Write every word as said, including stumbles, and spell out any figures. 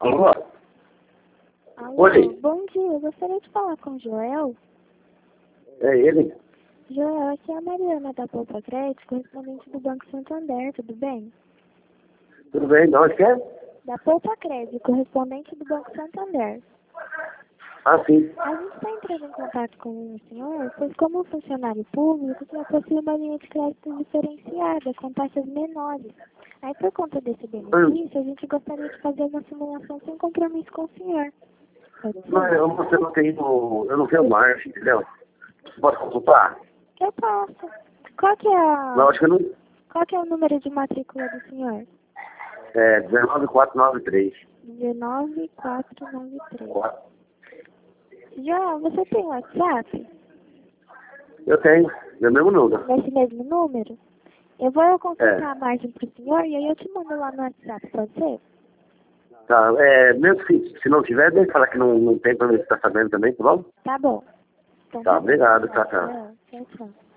Alô? Alô, Oi. bom dia. Eu gostaria de falar com o Joel. É ele? Joel, aqui é a Mariana da Poupa Crédito, correspondente do Banco Santander, tudo bem? Tudo bem? De onde que é? Da Poupa Crédito, correspondente do Banco Santander. Ah, sim. A gente está entrando em contato com o senhor, pois como funcionário público, o senhor possui uma linha de crédito diferenciada, com taxas menores. Aí, por conta desse benefício, a gente gostaria de fazer uma simulação sem compromisso com o senhor. Pode ser? Não, eu, você não tem o... Eu não tenho marcha, entendeu? Pode consultar? Eu posso. Qual que é a... Não, acho que eu não... Qual que é o número de matrícula do senhor? É dezenove quatrocentos e noventa e três. dezenove quatrocentos e noventa e três. Quatro. Já, você tem WhatsApp? Eu tenho. Meu mesmo número. Nesse mesmo número? Eu vou consultar É. a margem pro senhor e aí eu te mando lá no WhatsApp, pode ser? Tá, é... Mesmo se, se não tiver, deixa eu falar que não, não tem pra mim estar sabendo também, tá bom? Tá bom. Então, Tá, obrigado. Tchau, tchau. Tchau, tchau.